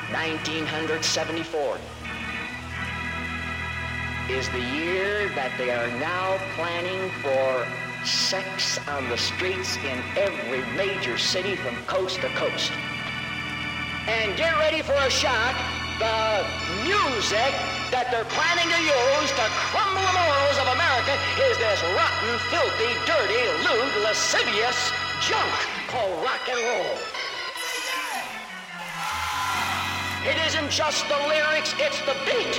1974 is the year that they are now planning for sex on the streets in every major city from coast to coast. And get ready for a shock. The music that they're planning to use to crumble the morals of America is this rotten, filthy, dirty, lewd, lascivious junk called rock and roll. It isn't just the lyrics, it's the beat.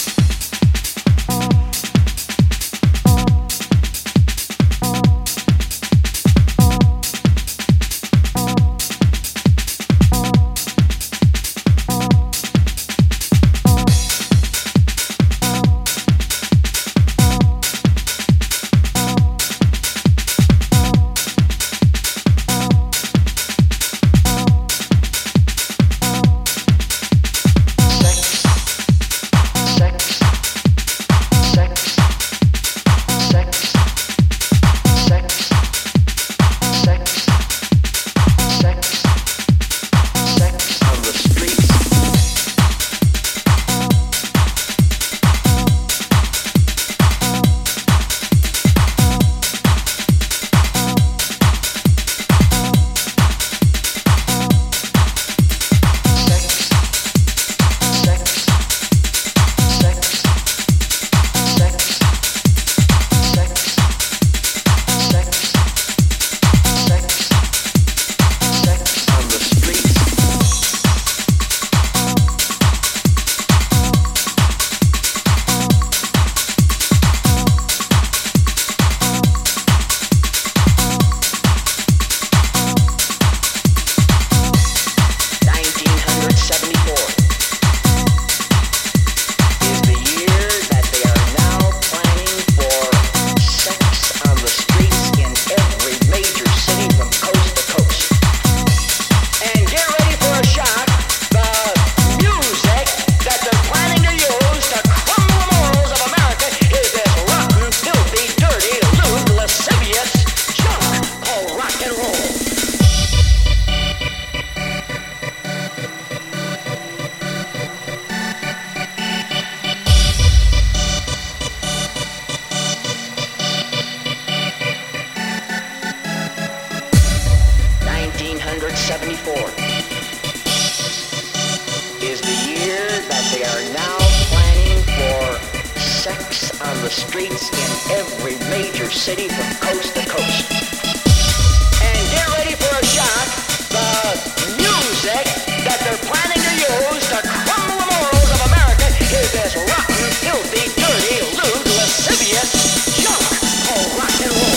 Is the year that they are now planning for sex on the streets in every major city from coast to coast. And get ready for a shock. The music that they're planning to use to crumble the morals of America is this rotten, filthy, dirty, lewd, lascivious junk called rock and roll.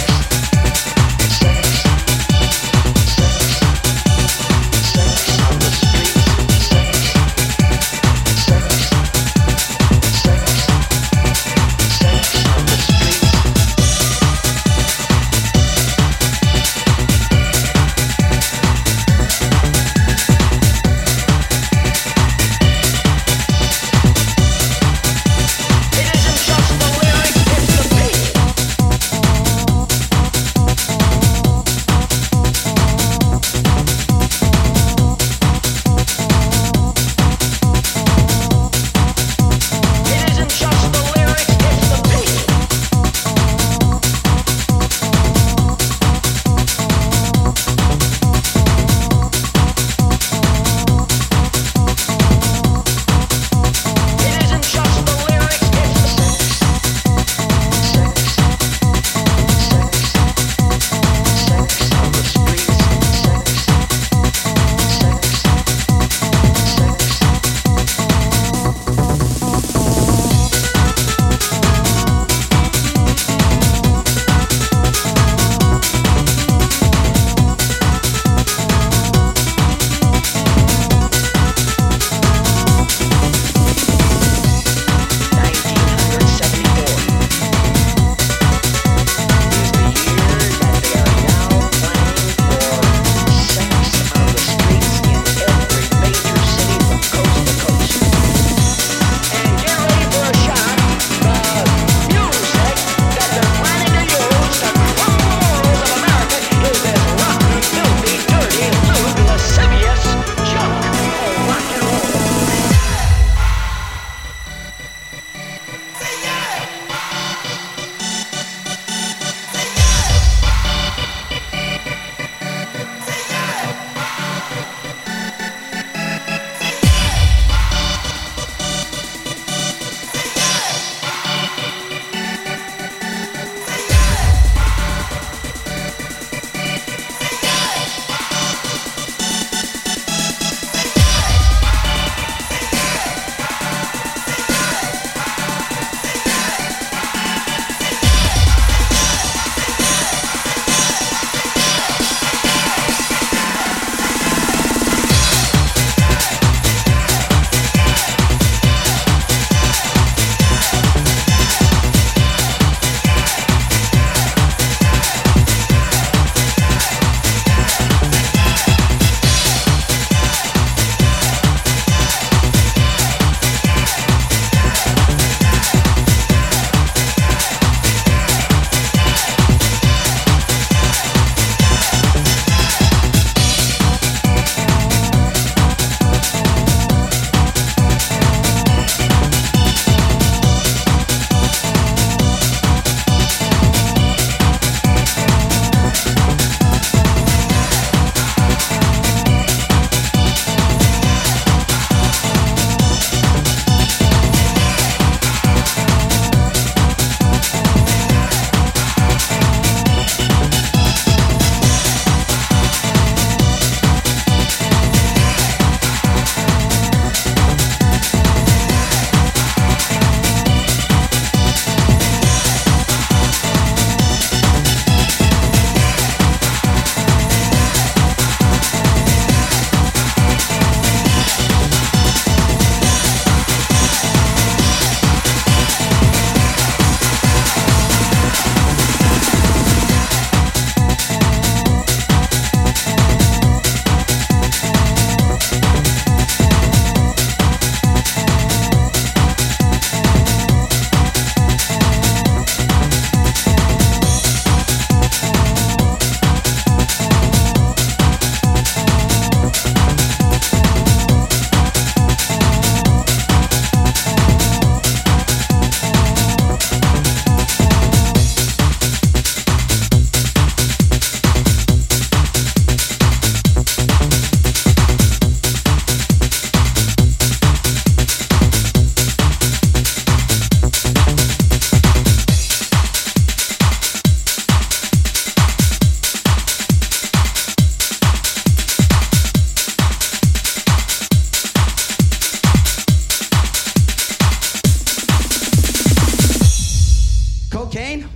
On the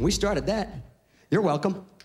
We started that. You're welcome.